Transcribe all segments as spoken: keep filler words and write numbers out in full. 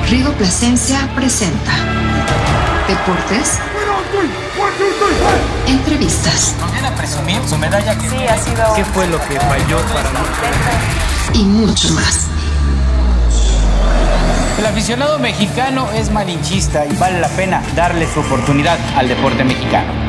Rigo Plasencia presenta Deportes, entrevistas. ¿Nos viene a presumir su medalla? Que sí, ha sido... ¿Qué fue lo que falló para nosotros? Y mucho más. El aficionado mexicano es malinchista y vale la pena darle su oportunidad al deporte mexicano.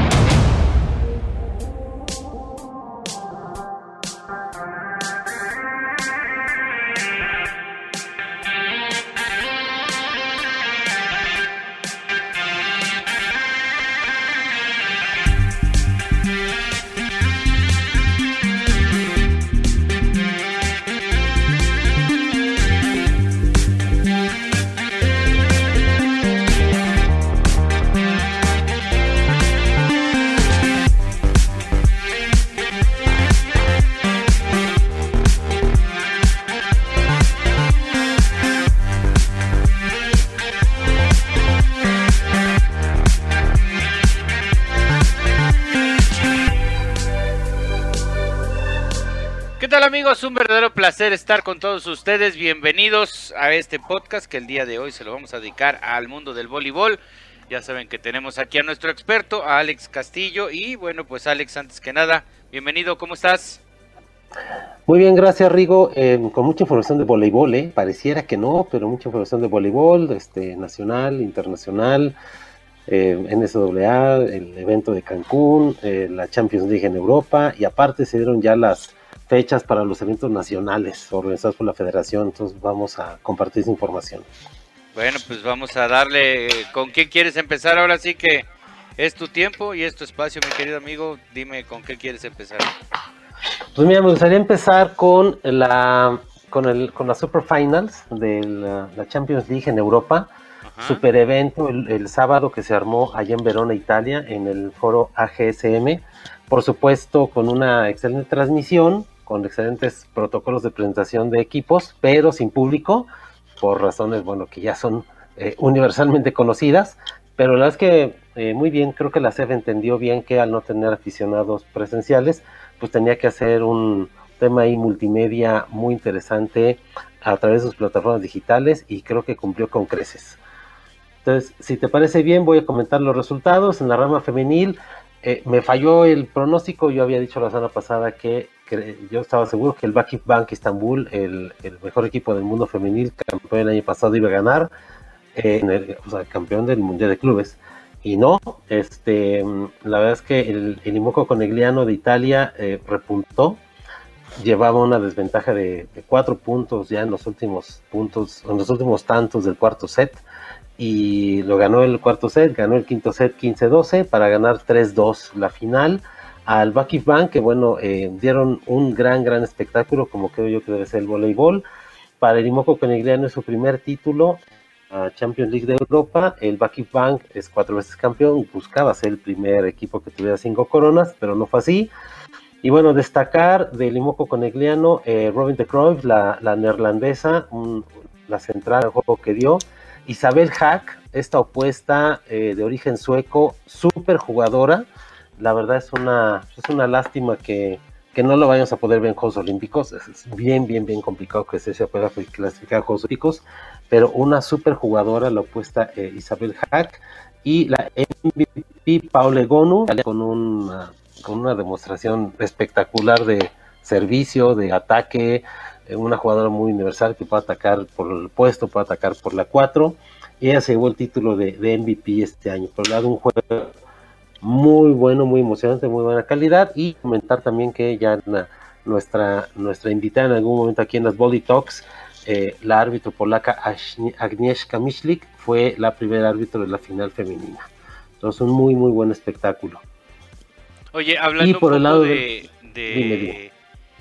¿Qué tal, amigos? Un verdadero placer estar con todos ustedes. Bienvenidos a este podcast que el día de hoy se lo vamos a dedicar al mundo del voleibol. Ya saben que tenemos aquí a nuestro experto, a Alex Castillo. Y bueno, pues Alex, antes que nada, bienvenido, ¿cómo estás? Muy bien, gracias, Rigo. Eh, con mucha información de voleibol, ¿eh? Pareciera que no, pero mucha información de voleibol, este, nacional, internacional, eh, N C A A, el evento de Cancún, eh, la Champions League en Europa, y aparte se dieron ya las fechas para los eventos nacionales organizados por la federación, entonces vamos a compartir esa información. Bueno, pues vamos a darle. ¿Con qué quieres empezar? Ahora sí que es tu tiempo y es tu espacio, mi querido amigo. Dime con qué quieres empezar. Pues mira, me gustaría empezar con la con el con la Super Finals de la, la Champions League en Europa. Ajá. Super evento el, el sábado que se armó allá en Verona, Italia, en el foro A G S M. Por supuesto, con una excelente transmisión, con excelentes protocolos de presentación de equipos, pero sin público, por razones, bueno, que ya son eh, universalmente conocidas, pero la verdad es que eh, muy bien, creo que la C E F entendió bien que al no tener aficionados presenciales, pues tenía que hacer un tema ahí multimedia muy interesante a través de sus plataformas digitales, y creo que cumplió con creces. Entonces, si te parece bien, voy a comentar los resultados. En la rama femenil, Eh, me falló el pronóstico. Yo había dicho la semana pasada que, que yo estaba seguro que el Vakif Bank Estambul, el, el mejor equipo del mundo femenil, campeón el año pasado, iba a ganar, eh, en el, o sea, campeón del Mundial de Clubes, y no. este la verdad es que el, el Imoco Conegliano de Italia eh, repuntó, llevaba una desventaja de, de cuatro puntos ya en los últimos puntos, en los últimos tantos del cuarto set, y lo ganó el cuarto set, ganó el quinto set quince doce para ganar tres dos la final al Vakif Bank, que bueno, eh, dieron un gran, gran espectáculo, como creo yo que debe ser el voleibol. Para el Imoco Conegliano es su primer título a Champions League de Europa. El Vakif Bank es cuatro veces campeón, buscaba ser el primer equipo que tuviera cinco coronas, pero no fue así. Y bueno, destacar del Imoco Conegliano, eh, Robin de Cruyff, la, la neerlandesa, un, la central del juego que dio. Isabel Hack, esta opuesta eh, de origen sueco, súper jugadora. La verdad es una, es una lástima que, que no lo vayamos a poder ver en Juegos Olímpicos. Es, es bien, bien, bien complicado que se pueda clasificar a Juegos Olímpicos, pero una súper jugadora, la opuesta eh, Isabel Hack. Y la M V P Paule Gonu, con una, con una demostración espectacular de servicio, de ataque, una jugadora muy universal que puede atacar por el puesto, puede atacar por la cuatro, y ella se llevó el título de, de M V P este año. Por el lado, un juego muy bueno, muy emocionante, muy buena calidad. Y comentar también que ya la, nuestra, nuestra invitada en algún momento aquí en las Volley Talks, eh, la árbitro polaca Agnieszka Michlik, fue la primera árbitro de la final femenina. Entonces, un muy, muy buen espectáculo. Oye, hablando y por un el poco lado de, de, de dime, dime.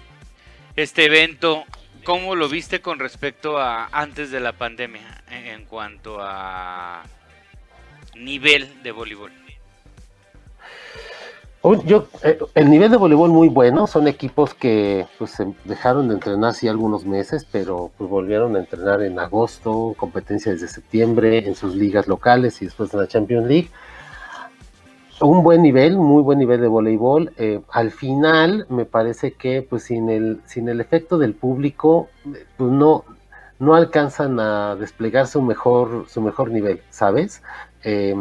este evento, ¿cómo lo viste con respecto a antes de la pandemia en cuanto a nivel de voleibol? Yo, eh, el nivel de voleibol muy bueno. Son equipos que pues se dejaron de entrenar sí algunos meses, pero pues volvieron a entrenar en agosto, competencia desde septiembre en sus ligas locales y después en la Champions League. Un buen nivel, muy buen nivel de voleibol. Eh, al final me parece que pues sin el sin el efecto del público, pues no no alcanzan a desplegar su mejor, su mejor nivel, ¿sabes? Eh,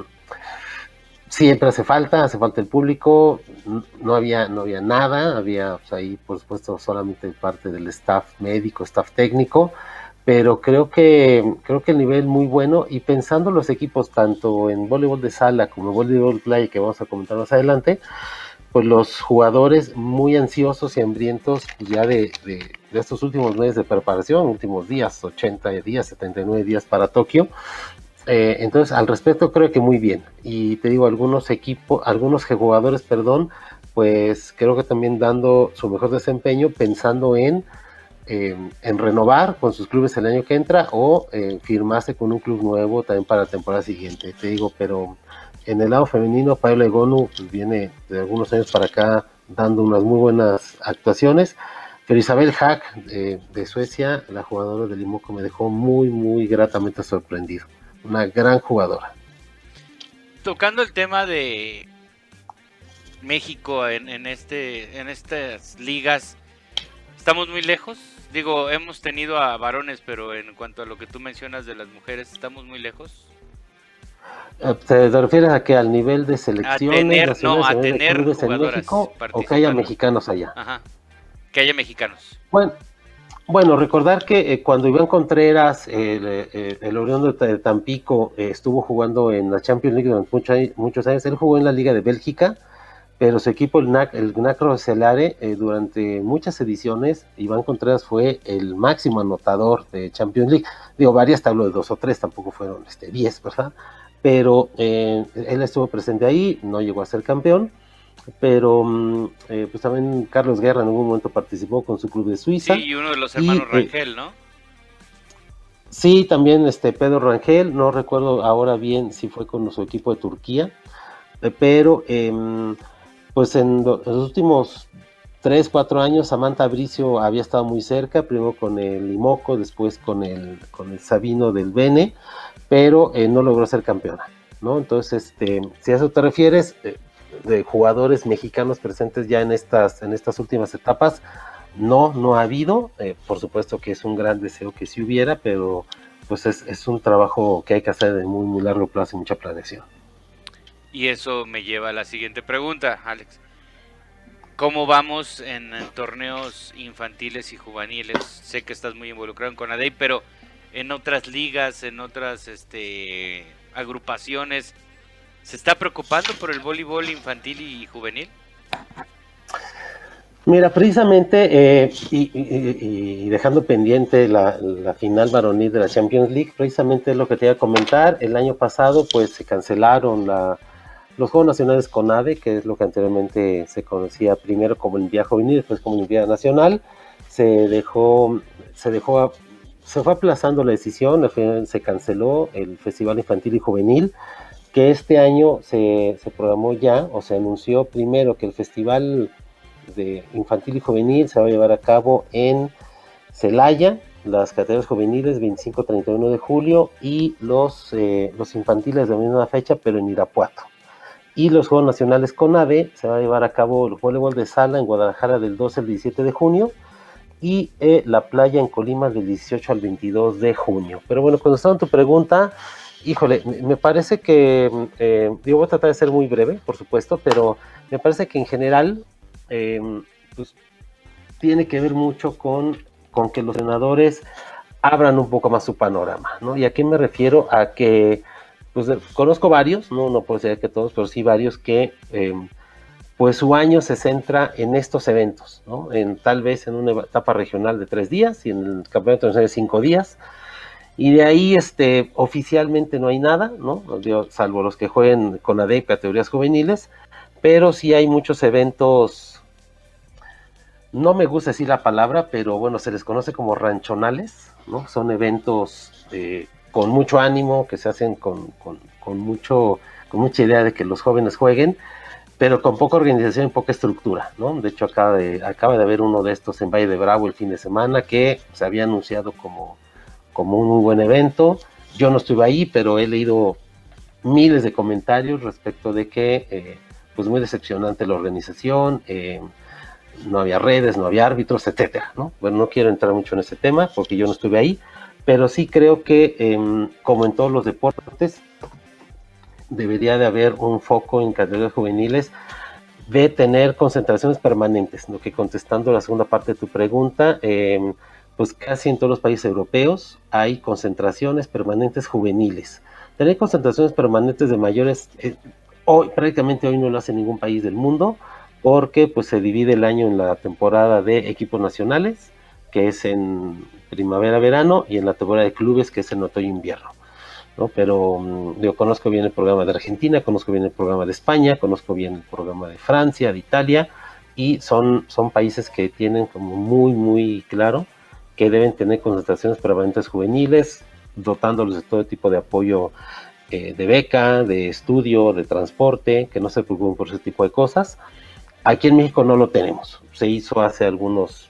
siempre hace falta, hace falta el público, no había, no había nada, había pues, ahí por supuesto solamente parte del staff médico, staff técnico, pero creo que, creo que el nivel muy bueno, y pensando los equipos tanto en voleibol de sala como en voleibol playa, que vamos a comentar más adelante, pues los jugadores muy ansiosos y hambrientos ya de, de, de estos últimos meses de preparación, últimos días, ochenta días, setenta y nueve días para Tokio. Eh, entonces, al respecto, creo que muy bien. Y te digo, algunos equipos, algunos jugadores, perdón, pues creo que también dando su mejor desempeño, pensando en, eh, en renovar con sus clubes el año que entra o eh, firmarse con un club nuevo también para la temporada siguiente. Te digo, pero en el lado femenino, Paola Egonu pues, viene de algunos años para acá dando unas muy buenas actuaciones. Pero Isabel Hack eh, de Suecia, la jugadora del Imoco, me dejó muy, muy gratamente sorprendido. Una gran jugadora. Tocando el tema de México en, en este en estas ligas, ¿estamos muy lejos? Digo, hemos tenido a varones, pero en cuanto a lo que tú mencionas de las mujeres, ¿estamos muy lejos? ¿Te refieres a que al nivel de selecciones a tener, nacionales, no, a de tener clubes en México, o que haya mexicanos allá? Ajá, que haya mexicanos. Bueno, Bueno, recordar que eh, cuando Iván Contreras, el, el, el Orión de Tampico, eh, estuvo jugando en la Champions League durante mucho, muchos años, él jugó en la Liga de Bélgica, pero su equipo, el G N A C, el G N A C Roeselare, eh, durante muchas ediciones, Iván Contreras fue el máximo anotador de Champions League. Digo, varias tablas de dos o tres, tampoco fueron este, diez, ¿verdad? Pero eh, él estuvo presente ahí, no llegó a ser campeón. Pero eh, pues también Carlos Guerra en algún momento participó con su club de Suiza. Sí, y uno de los hermanos y, Rangel, ¿no? Sí, también este Pedro Rangel, no recuerdo ahora bien si fue con su equipo de Turquía, eh, pero eh, pues en, lo, en los últimos tres, cuatro años Samantha Bricio había estado muy cerca, primero con el Imoco, después con el, con el Sabino del Bene, pero eh, no logró ser campeona, ¿no? Entonces, este, si a eso te refieres, eh, de jugadores mexicanos presentes ya en estas en estas últimas etapas, no, no ha habido, eh, por supuesto que es un gran deseo que sí hubiera, pero pues es, es un trabajo que hay que hacer de muy, muy largo plazo y mucha planeación. Y eso me lleva a la siguiente pregunta, Alex. ¿Cómo vamos en, en torneos infantiles y juveniles? Sé que estás muy involucrado en CONADEI, pero en otras ligas, en otras este, agrupaciones, ¿se está preocupando por el voleibol infantil y juvenil? Mira, precisamente, eh, y, y, y dejando pendiente la, la final varonil de la Champions League, precisamente es lo que te iba a comentar. El año pasado, pues, se cancelaron la, los Juegos Nacionales CONADE, que es lo que anteriormente se conocía primero como Olimpiada Juvenil, después como Olimpiada Nacional. Se dejó, se dejó, se fue aplazando la decisión, al final se canceló el Festival Infantil y Juvenil, que este año se, se programó ya, o se anunció primero que el Festival de Infantil y Juvenil se va a llevar a cabo en Celaya, las categorías juveniles veinticinco a treinta y uno de julio, y los, eh, los infantiles de la misma fecha, pero en Irapuato. Y los Juegos Nacionales CONADE se va a llevar a cabo el voleibol de sala en Guadalajara del doce al diecisiete de junio, y eh, la playa en Colima del dieciocho al veintidós de junio. Pero bueno, contestando tu pregunta, híjole, me parece que, eh, yo voy a tratar de ser muy breve, por supuesto, pero me parece que en general, eh, pues, tiene que ver mucho con, con que los entrenadores abran un poco más su panorama, ¿no? ¿Y a qué me refiero? A que, pues, conozco varios, no, no puedo decir que todos, pero sí varios que, eh, pues, su año se centra en estos eventos, ¿no? En, tal vez en una etapa regional de tres días y en el campeonato nacional de cinco días, y de ahí este, oficialmente no hay nada, ¿no? Salvo los que jueguen CONADEI categorías juveniles, pero sí hay muchos eventos, no me gusta decir la palabra, pero bueno, se les conoce como ranchonales, ¿no? Son eventos eh, con mucho ánimo, que se hacen con, con, con, mucho, con mucha idea de que los jóvenes jueguen, pero con poca organización y poca estructura, ¿no? De hecho, acaba de, acaba de haber uno de estos en Valle de Bravo el fin de semana, que se había anunciado como como un muy buen evento. Yo no estuve ahí, pero he leído miles de comentarios respecto de que, eh, pues muy decepcionante la organización, eh, no había redes, no había árbitros, etcétera, ¿no? Bueno, no quiero entrar mucho en ese tema porque yo no estuve ahí, pero sí creo que, eh, como en todos los deportes, debería de haber un foco en categorías juveniles de tener concentraciones permanentes, lo que contestando la segunda parte de tu pregunta, eh, pues casi en todos los países europeos hay concentraciones permanentes juveniles. Tener concentraciones permanentes de mayores, eh, hoy prácticamente hoy no lo hace ningún país del mundo, porque pues se divide el año en la temporada de equipos nacionales, que es en primavera-verano, y en la temporada de clubes, que es en otoño-invierno, ¿no? Pero yo conozco bien el programa de Argentina, conozco bien el programa de España, conozco bien el programa de Francia, de Italia, y son, son países que tienen como muy, muy claro que deben tener concentraciones permanentes juveniles, dotándolos de todo tipo de apoyo, eh, de beca, de estudio, de transporte, que no se preocupen por ese tipo de cosas. Aquí en México no lo tenemos, se hizo hace algunos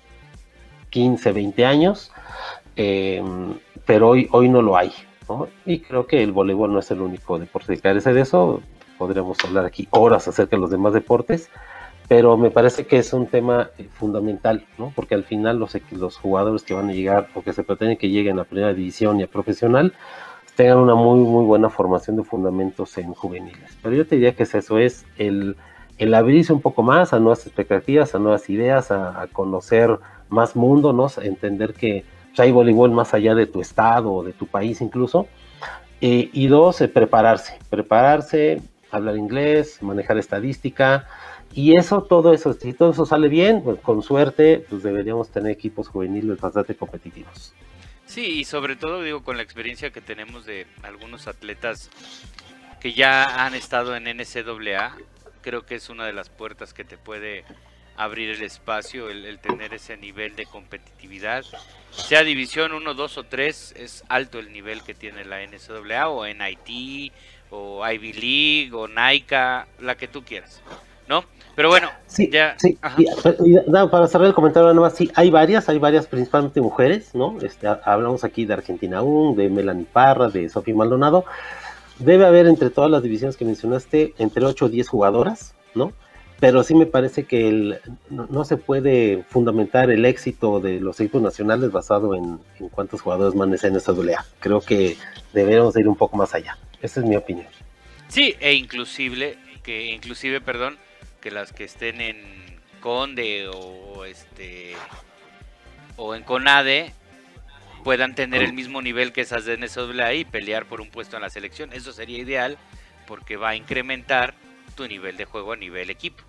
quince, veinte años, eh, pero hoy, hoy no lo hay, ¿no? Y creo que el voleibol no es el único deporte que carece de eso. Podríamos hablar aquí horas acerca de los demás deportes, pero me parece que es un tema fundamental, ¿no? Porque al final los, los jugadores que van a llegar o que se pretende que lleguen a primera división y a profesional tengan una muy muy buena formación de fundamentos en juveniles. Pero yo te diría que es eso, es el, el abrirse un poco más a nuevas expectativas, a nuevas ideas, a, a conocer más mundo, ¿no? A entender que pues, hay voleibol más allá de tu estado o de tu país incluso. Eh, y dos, eh, prepararse, prepararse, hablar inglés, manejar estadística. Y eso, todo eso, si todo eso sale bien, pues con suerte, pues deberíamos tener equipos juveniles bastante competitivos. Sí, y sobre todo, digo, con la experiencia que tenemos de algunos atletas que ya han estado en N C A A, creo que es una de las puertas que te puede abrir el espacio, el, el tener ese nivel de competitividad. Sea División uno, dos o tres, es alto el nivel que tiene la N C A A, o N I T, o Ivy League, o NAICA, la que tú quieras, ¿no? Pero bueno, sí, ya... Sí, y, y, no, para cerrar el comentario nada más, sí, hay varias, hay varias principalmente mujeres, ¿no? Este, hablamos aquí de Argentina uno, de Melanie Parra, de Sofía Maldonado. Debe haber entre todas las divisiones que mencionaste, entre ocho o diez jugadoras, ¿no? Pero sí me parece que el, no, no se puede fundamentar el éxito de los equipos nacionales basado en, en cuántos jugadores mandan en esa N C A A. Creo que deberíamos ir un poco más allá. Esa es mi opinión. Sí, e inclusive, que inclusive, perdón, que las que estén en Conde o este o en CONADE puedan tener el mismo nivel que esas de N C A A y pelear por un puesto en la selección. Eso sería ideal porque va a incrementar tu nivel de juego a nivel equipo.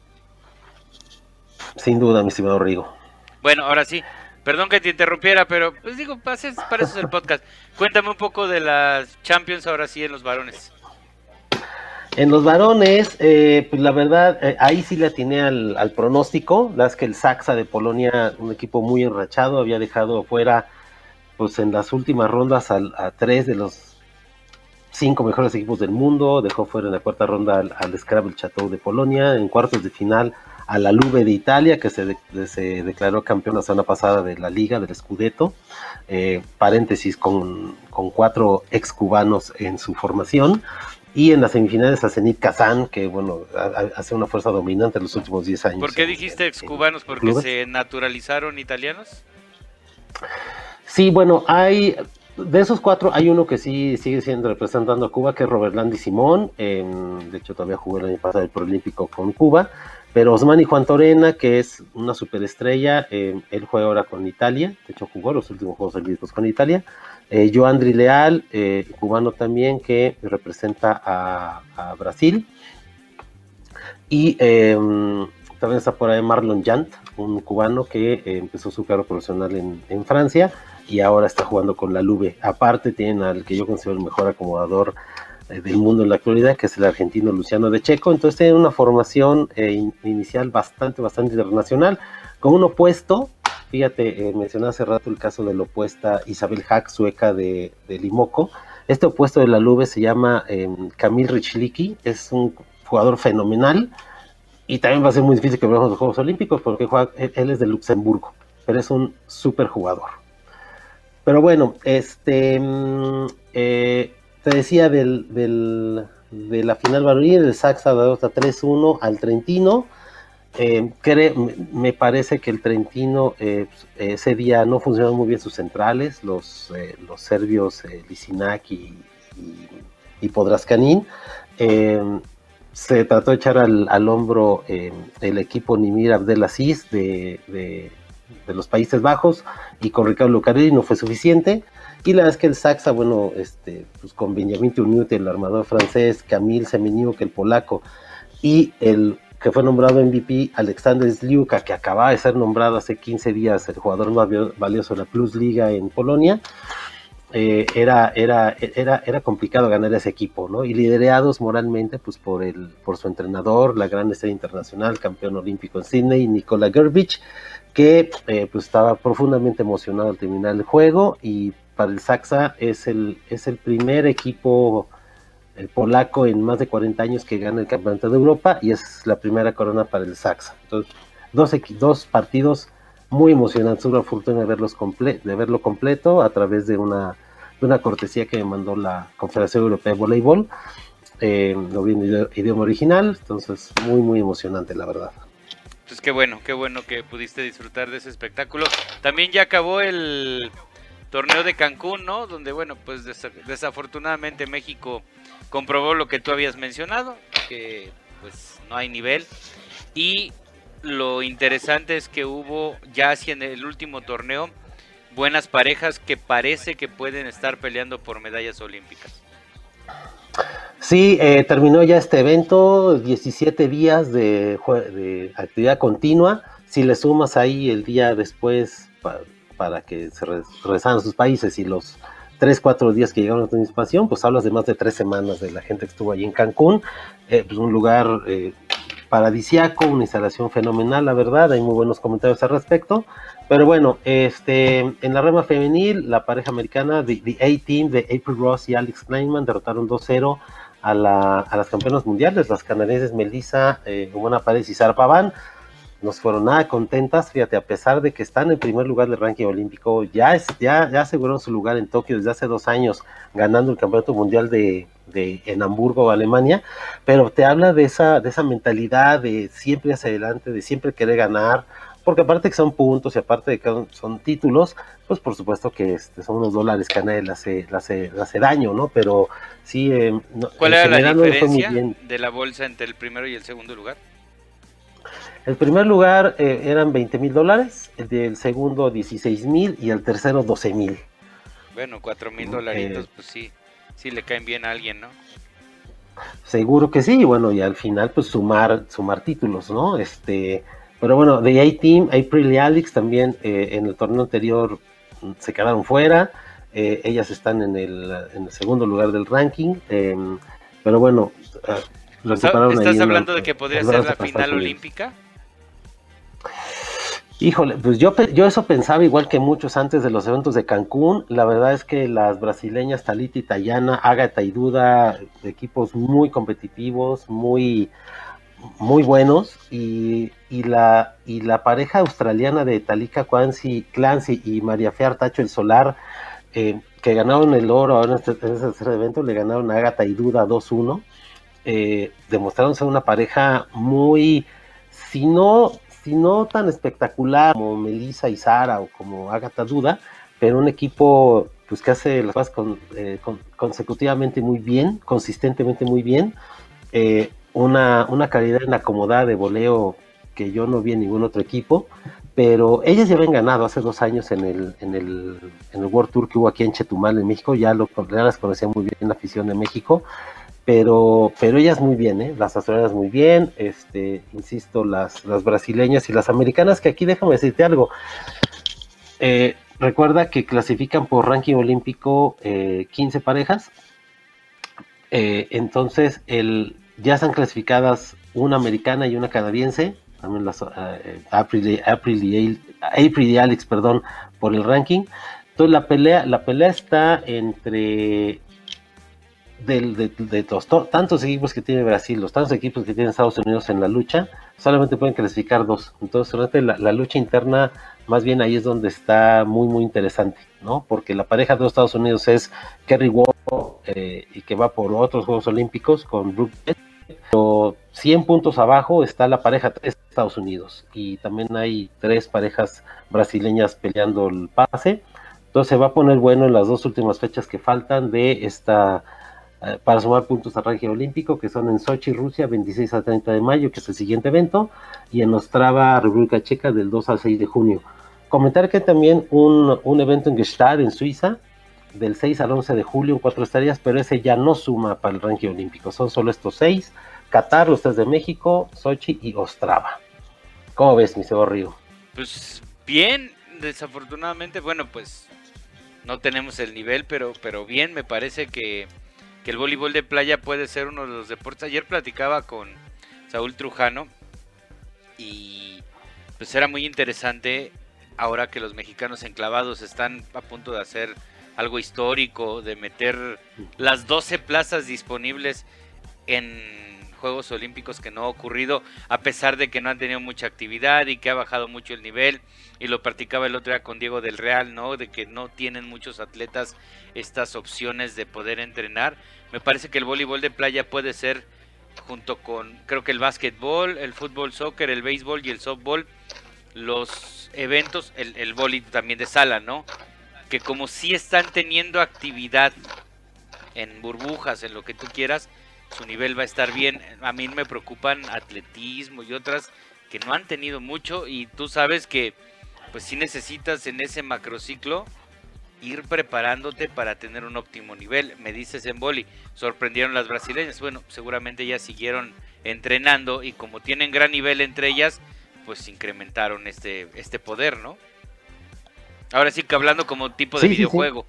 Sin duda, mi estimado Rigo. Bueno, ahora sí, perdón que te interrumpiera, pero pues digo, para eso es el podcast. Cuéntame un poco de las Champions ahora sí en los varones. En los varones, eh, pues la verdad, eh, ahí sí le atiné al, al pronóstico. La es que el Saxa de Polonia, un equipo muy enrachado, había dejado fuera, pues en las últimas rondas a, a tres de los cinco mejores equipos del mundo. Dejó fuera en la cuarta ronda al, al Scrabble Chateau de Polonia. En cuartos de final a la Lube de Italia, que se, de, se declaró campeón la semana pasada de la Liga, del Scudetto. Eh, paréntesis, con, con cuatro ex cubanos en su formación. Y en las semifinales a Zenit Kazán, que bueno, hace una fuerza dominante en los últimos diez años. ¿Por qué dijiste ex cubanos? ¿Porque se naturalizaron italianos? Sí, bueno, hay de esos cuatro, hay uno que sí sigue siendo representando a Cuba, que es Robert Landi Simón. Eh, de hecho, todavía jugó el año pasado el Proolímpico con Cuba. Pero Osmani Juan Torena, que es una superestrella, eh, él juega ahora con Italia. De hecho, jugó los últimos Juegos Olímpicos con Italia. Eh, Joandri Leal, eh, cubano también, que representa a, a Brasil. Y eh, también está por ahí Marlon Jant, un cubano que eh, empezó su carrera profesional en, en Francia y ahora está jugando con la Lube. Aparte tienen al que yo considero el mejor acomodador eh, del mundo en la actualidad, que es el argentino Luciano de Checo. Entonces tienen una formación eh, in, inicial bastante, bastante internacional, con un opuesto. Fíjate, eh, mencioné hace rato el caso de la opuesta Isabel Hack, sueca de, de Limoco. Este opuesto de la Lube se llama eh, Kamil Rychlicki, es un jugador fenomenal y también va a ser muy difícil que veamos los Juegos Olímpicos porque juega, él, él es de Luxemburgo, pero es un súper jugador. Pero bueno, este eh, te decía del, del, de la final varonil, el Saxa derrota tres uno al Trentino. Eh, cre me parece que el Trentino eh, ese día no funcionaron muy bien sus centrales, los, eh, los serbios eh, Lisinac y, y, y Podraskanin. Eh, se trató de echar al, al hombro eh, el equipo Nimir Abdelaziz de, de, de los Países Bajos, y con Ricardo Lucarelli no fue suficiente. Y la verdad es que el Saxa, bueno, este, pues con Benjamin Tourniut, el armador francés, Kamil Semeniuk, el polaco, y el que fue nombrado M V P, Aleksander Zliuka, que acaba de ser nombrado hace quince días el jugador más valioso de la Plus Liga en Polonia, eh, era, era, era, era complicado ganar ese equipo, ¿no? Y liderados moralmente pues por, el, por su entrenador, la gran estrella internacional, campeón olímpico en Sydney, Nikola Gurbic, que eh, pues estaba profundamente emocionado al terminar el juego. Y para el Saxa es el, es el primer equipo el polaco en más de cuarenta años que gana el campeonato de Europa, y es la primera corona para el Saxa. Entonces, dos, dos partidos muy emocionantes. Tuve la fortuna de, verlos comple de verlo completo a través de una, de una cortesía que me mandó la Confederación Europea de Voleibol. Eh, lo vi en idioma original, entonces muy, muy emocionante, la verdad. Pues qué bueno, qué bueno que pudiste disfrutar de ese espectáculo. También ya acabó el torneo de Cancún, ¿no? Donde, bueno, pues des desafortunadamente México comprobó lo que tú habías mencionado, que pues no hay nivel. Y lo interesante es que hubo ya hacia en el último torneo buenas parejas que parece que pueden estar peleando por medallas olímpicas. Sí, eh, terminó ya este evento, diecisiete días de, de actividad continua. Si le sumas ahí el día después pa, para que se regresaran a sus países y los tres, cuatro días que llegaron a la participación, pues hablas de más de tres semanas de la gente que estuvo allí en Cancún. Eh, pues un lugar eh, paradisiaco, una instalación fenomenal, la verdad. Hay muy buenos comentarios al respecto. Pero bueno, este, en la rama femenil, la pareja americana, The, the A-Team de April Ross y Alex Kleinman, derrotaron dos cero a, la, a las campeonas mundiales, las canadienses Melissa eh, Humana Paredes y Sara Paván. No fueron nada contentas, fíjate, a pesar de que están en primer lugar del ranking olímpico, ya, es, ya, ya aseguraron su lugar en Tokio desde hace dos años, ganando el campeonato mundial de, de en Hamburgo, Alemania. Pero te habla de esa, de esa mentalidad de siempre hacia adelante, de siempre querer ganar, porque aparte que son puntos y aparte de que son títulos, pues por supuesto que este, son unos dólares que a nadie le hace, le hace, le hace daño, ¿no? Pero sí... Eh, no, ¿Cuál era la diferencia de la bolsa entre el primero y el segundo lugar? El primer lugar eh, eran veinte mil dólares, el del segundo dieciséis mil y el tercero doce mil. Bueno, cuatro mil dolaritos, eh, pues sí, sí le caen bien a alguien, ¿no? Seguro que sí, y bueno, y al final pues sumar, sumar títulos, ¿no? Este... Pero bueno, de A-Team, April y Alex también eh, en el torneo anterior se quedaron fuera. Eh, ellas están en el, en el segundo lugar del ranking. Eh, pero bueno, eh, lo separaron. ¿Estás hablando de que podría ser la final olímpica? Híjole, pues yo, yo eso pensaba igual que muchos antes de los eventos de Cancún. La verdad es que las brasileñas Thalita y Tayana, Ágata y Duda, equipos muy competitivos, muy... muy buenos, y, y, la, y la pareja australiana de Talika Clancy, Clancy y María Fe Artacho el Solar, eh, que ganaron el oro ahora en este, en este tercer evento, le ganaron a Ágata y Duda dos uno, eh, demostraron ser una pareja muy, si no, si no tan espectacular como Melissa y Sara o como Ágata Duda, pero un equipo pues que hace las cosas con, eh, con, consecutivamente muy bien, consistentemente muy bien. eh, Una, una calidad en acomodada de voleo que yo no vi en ningún otro equipo, pero ellas ya habían ganado hace dos años en el, en el, en el World Tour que hubo aquí en Chetumal, en México. Ya, lo, ya las conocía muy bien la afición de México, pero, pero ellas muy bien, ¿eh? Las australianas muy bien, este, insisto, las, las brasileñas y las americanas, que aquí déjame decirte algo, eh, recuerda que clasifican por ranking olímpico eh, quince parejas, eh, entonces el ya están clasificadas una americana y una canadiense, también las uh, April, April, y, April y Alex, perdón, por el ranking. Entonces la pelea, la pelea está entre de, de, de los tantos equipos que tiene Brasil, los tantos equipos que tiene Estados Unidos en la lucha, solamente pueden clasificar dos. Entonces realmente la, la lucha interna, más bien ahí es donde está muy muy interesante, ¿no? Porque la pareja de los Estados Unidos es Kerry Ward, eh, y que va por otros Juegos Olímpicos con Brooke, pero cien puntos abajo está la pareja tres de Estados Unidos y también hay tres parejas brasileñas peleando el pase. Entonces se va a poner bueno en las dos últimas fechas que faltan de esta eh, para sumar puntos al ranking olímpico, que son en Sochi, Rusia, veintiséis a treinta de mayo, que es el siguiente evento, y en Ostrava, República Checa, del dos al seis de junio. Comentar que también un, un evento en Gstaad, en Suiza, del seis al once de julio, en cuatro estrellas, pero ese ya no suma para el ranking olímpico, son solo estos seis: Qatar, los tres de México, Sochi y Ostrava. ¿Cómo ves, mi Sebo Río? Pues bien, desafortunadamente, bueno, pues no tenemos el nivel, pero, pero bien, me parece que, que el voleibol de playa puede ser uno de los deportes. Ayer platicaba con Saúl Trujano y pues era muy interesante ahora que los mexicanos enclavados están a punto de hacer algo histórico, de meter las doce plazas disponibles en Juegos Olímpicos, que no ha ocurrido, a pesar de que no han tenido mucha actividad y que ha bajado mucho el nivel, y lo practicaba el otro día con Diego del Real, ¿no? De que no tienen muchos atletas estas opciones de poder entrenar. Me parece que el voleibol de playa puede ser, junto con, creo que el básquetbol, el fútbol, soccer, el béisbol y el softball, los eventos, el, el vóley también de sala, ¿no? Que como sí están teniendo actividad en burbujas, en lo que tú quieras, su nivel va a estar bien. A mí me preocupan atletismo y otras que no han tenido mucho, y tú sabes que pues sí necesitas en ese macrociclo ir preparándote para tener un óptimo nivel. Me dices en vóley, sorprendieron las brasileñas, bueno, seguramente ya siguieron entrenando y como tienen gran nivel entre ellas, pues incrementaron este, este poder, ¿no? Ahora sí que hablando como tipo de sí, videojuego.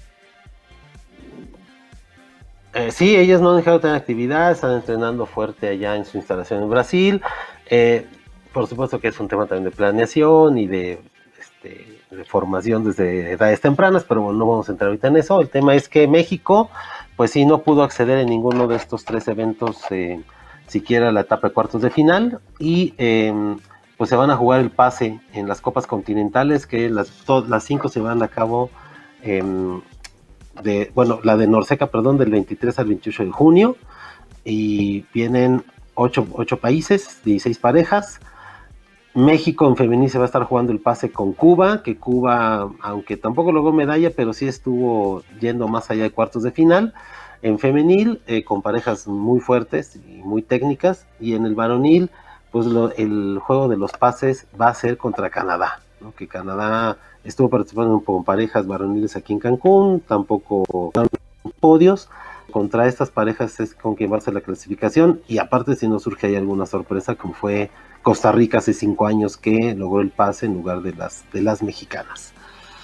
Sí, sí. Eh, sí, ellos no han dejado de tener actividad, están entrenando fuerte allá en su instalación en Brasil. Eh, por supuesto que es un tema también de planeación y de, este, de formación desde edades tempranas, pero bueno, no vamos a entrar ahorita en eso. El tema es que México, pues sí, no pudo acceder en ninguno de estos tres eventos, eh, siquiera a la etapa de cuartos de final, y eh, pues se van a jugar el pase en las copas continentales, que las, to, las cinco se van a cabo, eh, de, bueno, la de Norseca, perdón, del veintitrés al veintiocho de junio, y vienen ocho, ocho países, dieciséis parejas. México en femenil se va a estar jugando el pase con Cuba, que Cuba, aunque tampoco logró medalla, pero sí estuvo yendo más allá de cuartos de final. En femenil, eh, con parejas muy fuertes y muy técnicas, y en el varonil, pues lo, el juego de los pases va a ser contra Canadá, ¿no? Que Canadá estuvo participando con parejas varoniles aquí en Cancún, tampoco podios. Contra estas parejas es con quien va a ser la clasificación, y aparte si no surge ahí alguna sorpresa, como fue Costa Rica hace cinco años que logró el pase en lugar de las, de las mexicanas.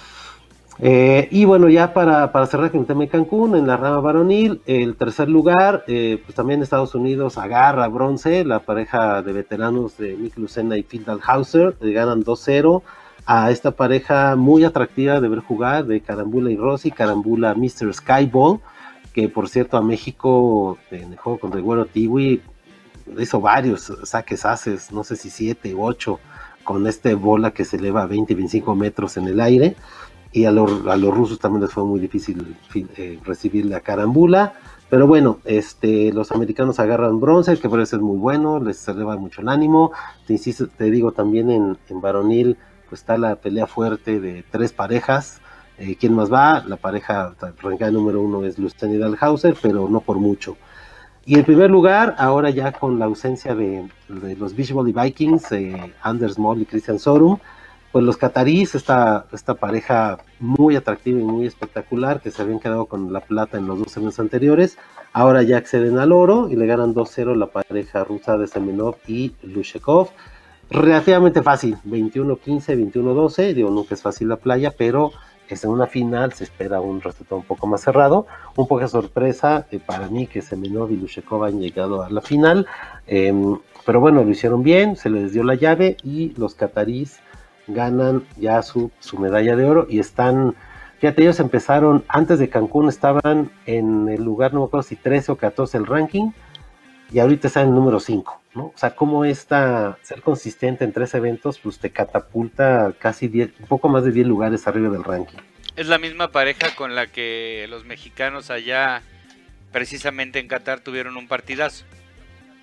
Eh, y bueno, ya para, para cerrar con el tema de Cancún, en la rama varonil, el tercer lugar, eh, pues también Estados Unidos agarra bronce, la pareja de veteranos de Nick Lucena y Phil Dalhausser, eh, ganan dos cero a esta pareja muy atractiva de ver jugar, de Carambula y Rossi, Carambula mister Skyball, que por cierto a México en el juego contra el Güero Tiwi hizo varios saques haces, no sé si siete u ocho, con este bola que se eleva a veinte, veinticinco metros en el aire. Y a, lo, a los rusos también les fue muy difícil eh, recibir la carambula, pero bueno, este, los americanos agarran bronce, que parece ser muy bueno, les eleva mucho el ánimo. Te insisto, te digo, también en, en varonil pues está la pelea fuerte de tres parejas. Eh, ¿quién más va? La pareja arrancada número uno es Lucena y Dalhausser, pero no por mucho. Y en primer lugar, ahora ya con la ausencia de, de los Beach Volley Vikings, eh, Anders Moll y Christian Sorum, pues los cataríes, esta, esta pareja muy atractiva y muy espectacular, que se habían quedado con la plata en los dos años anteriores, ahora ya acceden al oro y le ganan dos cero la pareja rusa de Semenov y Lushekov. Relativamente fácil, veintiuno quince, veintiuno doce, digo, nunca es fácil la playa, pero es en una final, se espera un resultado un poco más cerrado. Un poco de sorpresa eh, para mí que Semenov y Lushekov han llegado a la final, eh, pero bueno, lo hicieron bien, se les dio la llave y los cataríes ganan ya su, su medalla de oro y están, fíjate, ellos empezaron, antes de Cancún estaban en el lugar, no me acuerdo si trece o catorce el ranking, y ahorita están en el número cinco, ¿no? O sea, cómo esta, ser consistente en tres eventos, pues te catapulta casi diez, un poco más de diez lugares arriba del ranking. Es la misma pareja con la que los mexicanos allá, precisamente en Qatar, tuvieron un partidazo.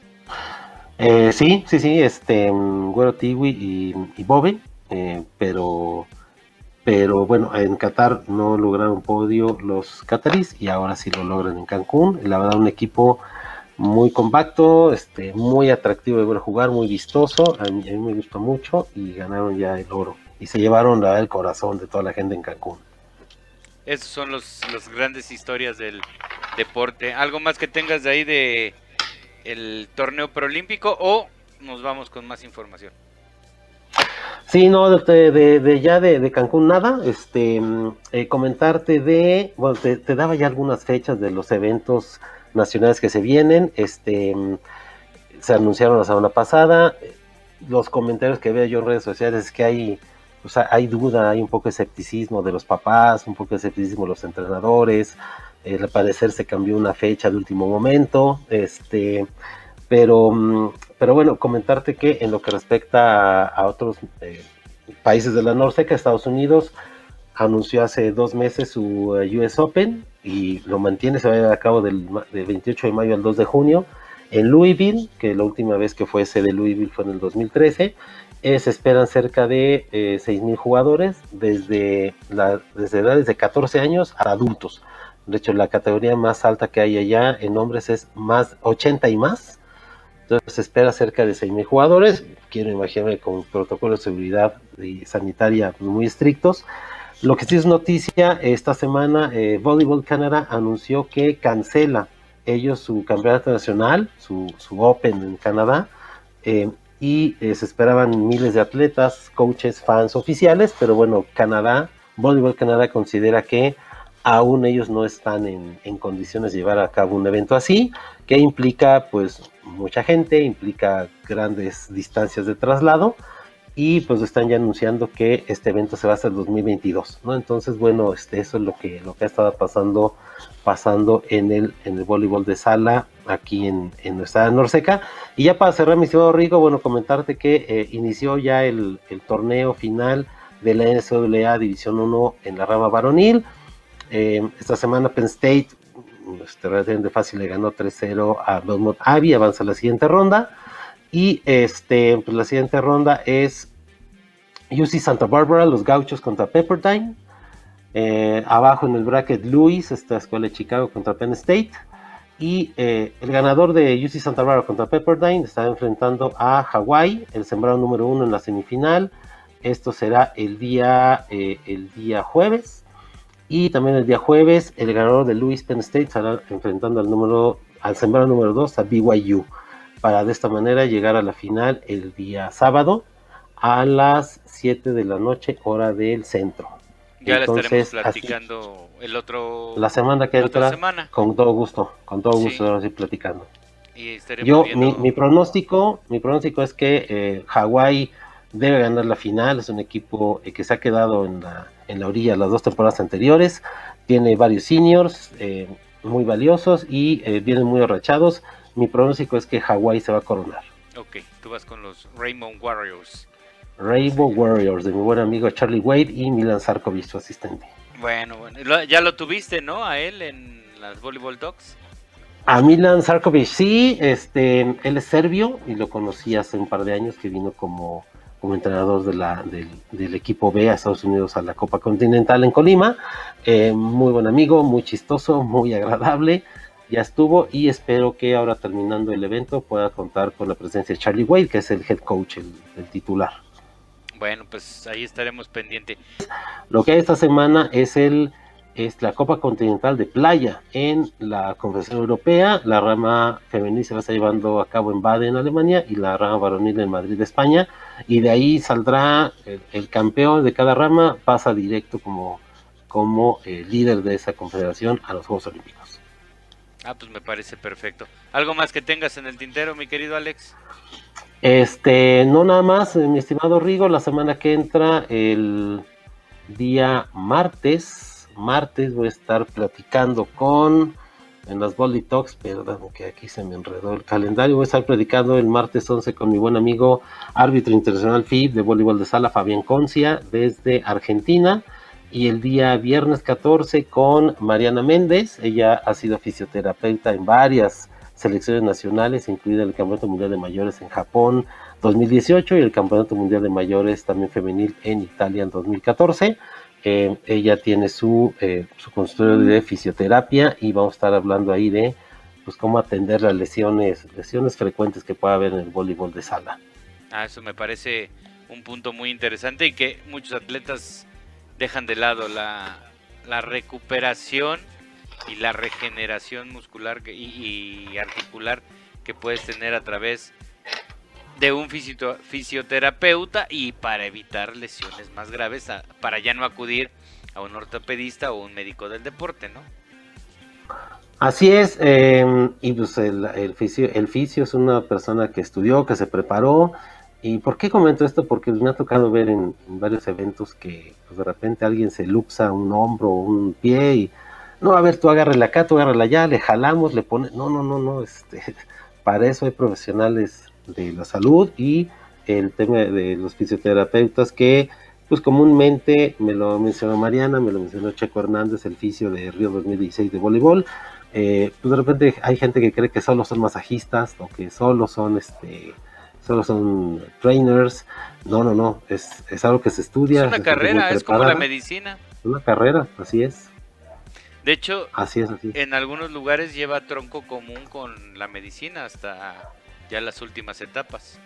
Eh, sí, sí, sí, este, mm, Güero Tiwi y, y Bobe, eh, pero, pero bueno, en Qatar no lograron podio los cataríes y ahora sí lo logran en Cancún. La verdad, un equipo muy compacto, este, muy atractivo de ver jugar, muy vistoso, a mí, a mí me gustó mucho y ganaron ya el oro. Y se llevaron la, el corazón de toda la gente en Cancún. Esos son los, los grandes historias del deporte. ¿Algo más que tengas de ahí de el torneo preolímpico o nos vamos con más información? Sí, no, de, de, de ya de, de Cancún nada, este, eh, comentarte de, bueno, te, te daba ya algunas fechas de los eventos nacionales que se vienen, este, se anunciaron la semana pasada, los comentarios que veo yo en redes sociales es que hay, o sea, hay duda, hay un poco de escepticismo de los papás, un poco de escepticismo de los entrenadores, eh, al parecer se cambió una fecha de último momento, este, pero, pero bueno, comentarte que en lo que respecta a, a otros eh, países de la Norseca, Estados Unidos anunció hace dos meses su uh, U S Open y lo mantiene, se va a llevar a cabo del, del veintiocho de mayo al dos de junio en Louisville, que la última vez que fue ese de Louisville fue en el dos mil trece. Eh, se esperan cerca de eh, seis mil jugadores desde, la, desde edades de catorce años a adultos. De hecho, la categoría más alta que hay allá en hombres es más ochenta y más. Entonces se espera cerca de seis mil jugadores. Quiero imaginarme con protocolos de seguridad y sanitaria muy estrictos. Lo que sí es noticia, esta semana eh, Volleyball Canada anunció que cancela ellos su campeonato nacional, su, su Open en Canadá, eh, y eh, se esperaban miles de atletas, coaches, fans oficiales, pero bueno, Canadá, Volleyball Canada considera que aún ellos no están en, en condiciones de llevar a cabo un evento así, que implica pues mucha gente, implica grandes distancias de traslado, y pues están ya anunciando que este evento se va a hacer en dos mil veintidós, ¿no? Entonces, bueno, este, eso es lo que, lo que ha estado pasando, pasando en el, en el voleibol de sala aquí en, en nuestra Norseca. Y ya para cerrar, mi estimado Rigo, bueno, comentarte que eh, inició ya el, el torneo final de la N C A A División uno en la rama varonil. Eh, esta semana Penn State, este, relativamente fácil, le ganó tres cero a Belmont Abbey, avanza a la siguiente ronda. Y este, pues la siguiente ronda es U C Santa Barbara, los Gauchos contra Pepperdine. Eh, abajo en el bracket Louis, esta escuela de Chicago contra Penn State. Y eh, el ganador de U C Santa Barbara contra Pepperdine está enfrentando a Hawaii, el sembrado número uno en la semifinal. Esto será el día, eh, el día jueves. Y también el día jueves, el ganador de Louis Penn State estará enfrentando al, número, al sembrado número dos, a B Y U. Para de esta manera llegar a la final el día sábado a las siete de la noche, hora del centro. Ya Entonces, la estaremos platicando así, el otro la semana que entra, semana. con todo gusto, con todo gusto, sí. ahora sí platicando. Y Yo, viendo... mi, mi pronóstico, mi pronóstico es que eh, Hawái debe ganar la final, es un equipo eh, que se ha quedado en la, en la orilla las dos temporadas anteriores, tiene varios seniors eh, muy valiosos y eh, vienen muy arrachados. Mi pronóstico es que Hawái se va a coronar. Ok, tú vas con los Rainbow Warriors. Rainbow Warriors, de mi buen amigo Charlie Wade y Milan Sarkovic, su asistente. Bueno, bueno, ya lo tuviste, ¿no? A él en las Volleyball Dogs. A Milan Sarkovic, sí, este, él es serbio y lo conocí hace un par de años que vino como, como entrenador de la, del, del equipo B a Estados Unidos a la Copa Continental en Colima. Eh, muy buen amigo, muy chistoso, muy agradable. Ya estuvo y espero que ahora terminando el evento pueda contar con la presencia de Charlie Wade, que es el head coach, el, el titular. Bueno, pues ahí estaremos pendientes. Lo que hay esta semana es el es la Copa Continental de Playa en la Confederación Europea. La rama femenil se va a estar llevando a cabo en Baden, Alemania, y la rama varonil en Madrid, España. Y de ahí saldrá el, el campeón de cada rama, pasa directo como, como eh, líder de esa confederación a los Juegos Olímpicos. Ah, pues me parece perfecto. ¿Algo más que tengas en el tintero, mi querido Alex? Este, no nada más, mi estimado Rigo, la semana que entra, el día martes, martes voy a estar platicando con, en las Volley Talks, perdón, que aquí se me enredó el calendario, voy a estar platicando el martes once con mi buen amigo, árbitro internacional F I B de voleibol de sala, Fabián Concia, desde Argentina. Y el día viernes catorce con Mariana Méndez, ella ha sido fisioterapeuta en varias selecciones nacionales, incluida el Campeonato Mundial de Mayores en Japón dos mil dieciocho y el Campeonato Mundial de Mayores también femenil en Italia en dos mil catorce. Eh, ella tiene su, eh, su consultorio de fisioterapia y vamos a estar hablando ahí de pues cómo atender las lesiones, lesiones frecuentes que pueda haber en el voleibol de sala. Ah, eso me parece un punto muy interesante y que muchos atletas dejan de lado, la, la recuperación y la regeneración muscular que, y, y articular que puedes tener a través de un fisio, fisioterapeuta y para evitar lesiones más graves, a, para ya no acudir a un ortopedista o un médico del deporte, ¿no? Así es, eh, y pues el, el, fisio, el fisio es una persona que estudió, que se preparó. ¿Y por qué comento esto? Porque me ha tocado ver en, en varios eventos que pues de repente alguien se luxa un hombro o un pie y no, a ver, tú agárrala acá, tú agárrala allá, le jalamos, le pone, no, no, no, no, este, para eso hay profesionales de la salud y el tema de los fisioterapeutas que pues comúnmente, me lo mencionó Mariana, me lo mencionó Checo Hernández, el fisio de Río dos mil dieciséis de voleibol. Eh, pues de repente hay gente que cree que solo son masajistas o que solo son este solo son trainers. No, no, no, es, es algo que se estudia. Es una carrera, es como la medicina. Una carrera, así es. De hecho, así es, así es. En algunos lugares lleva tronco común con la medicina hasta ya las últimas etapas.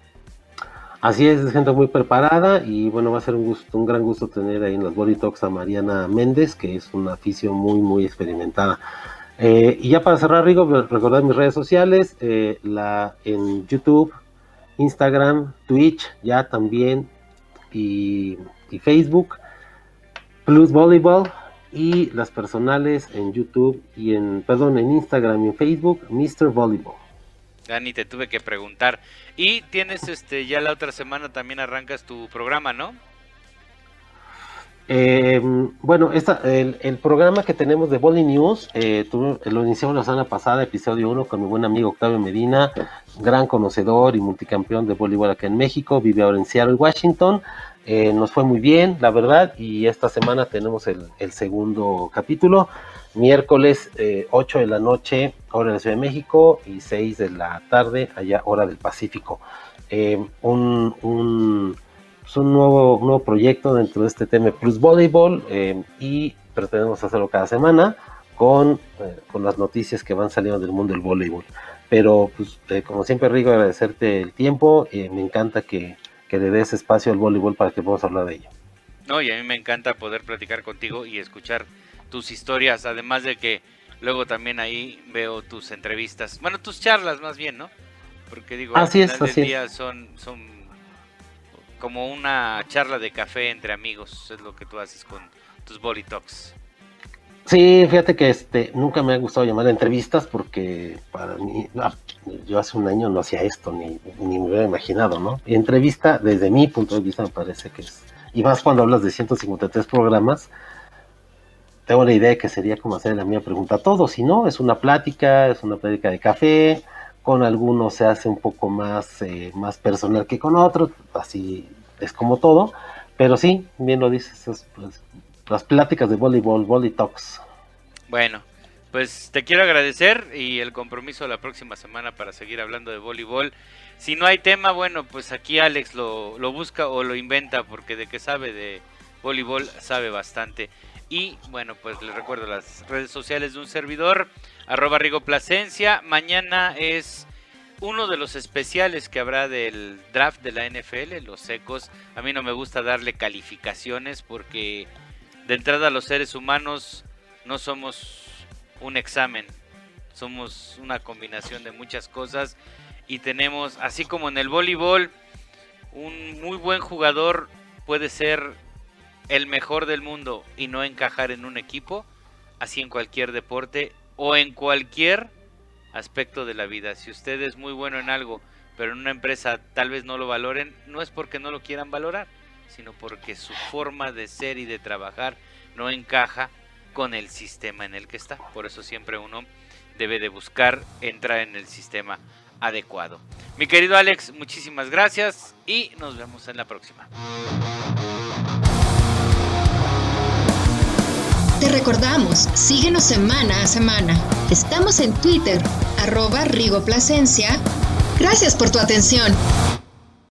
Así es, es gente muy preparada y bueno, va a ser un gusto, un gran gusto tener ahí en las Body Talks a Mariana Méndez, que es una fisio muy, muy experimentada. Eh, y ya para cerrar, Rigo, recordar mis redes sociales, eh, la en YouTube, Instagram, Twitch, ya también, y, y Facebook, Plus Volleyball, y las personales en YouTube y en, perdón, en Instagram y en Facebook, mister Volleyball. Dani, te tuve que preguntar. Y tienes este, ya la otra semana también arrancas tu programa, ¿no? Eh, bueno, esta, el, el programa que tenemos de Volley News, eh, tuve, lo iniciamos la semana pasada, episodio uno, con mi buen amigo Octavio Medina, gran conocedor y multicampeón de voleibol acá en México, vive ahora en Seattle, Washington. Eh, nos fue muy bien, la verdad, y esta semana tenemos el, el segundo capítulo, miércoles eh, ocho de la noche, hora de la Ciudad de México, y seis de la tarde, allá hora del Pacífico. Eh, un... un Es un nuevo, un nuevo proyecto dentro de este T M Plus Volleyball eh, y pretendemos hacerlo cada semana con, eh, con las noticias que van saliendo del mundo del voleibol. Pero pues eh, como siempre, Rigo, agradecerte el tiempo, eh, me encanta que, que le des espacio al voleibol para que podamos hablar de ello. No, y a mí me encanta poder platicar contigo y escuchar tus historias, además de que luego también ahí veo tus entrevistas, bueno, tus charlas más bien, ¿no? Porque digo, así al final es, del así día es. son... son como una charla de café entre amigos, es lo que tú haces con tus Volley Talks. Sí, fíjate que este nunca me ha gustado llamar entrevistas porque para mí, no, yo hace un año no hacía esto, ni, ni me hubiera imaginado, ¿no? Y entrevista, desde mi punto de vista, me parece que es, y más cuando hablas de ciento cincuenta y tres programas, tengo la idea de que sería como hacer la misma pregunta a todos, si no, es una plática, es una plática de café, con algunos se hace un poco más, eh, más personal que con otros, así es como todo, pero sí, bien lo dices, es, pues, las pláticas de voleibol, Volley Talks. Bueno, pues te quiero agradecer y el compromiso la próxima semana para seguir hablando de voleibol. Si no hay tema, bueno, pues aquí Alex lo, lo busca o lo inventa, porque de que sabe de voleibol sabe bastante. Y bueno, pues les recuerdo las redes sociales de un servidor, arroba Rigo Plasencia. Mañana es uno de los especiales que habrá del draft de la N F L, los ecos. A mí no me gusta darle calificaciones porque de entrada los seres humanos no somos un examen, somos una combinación de muchas cosas y tenemos, así como en el voleibol, un muy buen jugador puede ser el mejor del mundo y no encajar en un equipo, así en cualquier deporte o en cualquier aspecto de la vida. Si usted es muy bueno en algo, pero en una empresa tal vez no lo valoren, no es porque no lo quieran valorar, sino porque su forma de ser y de trabajar no encaja con el sistema en el que está. Por eso siempre uno debe de buscar entrar en el sistema adecuado. Mi querido Alex, muchísimas gracias y nos vemos en la próxima. Te recordamos, síguenos semana a semana. Estamos en Twitter, arroba Rigo Plasencia. Gracias por tu atención.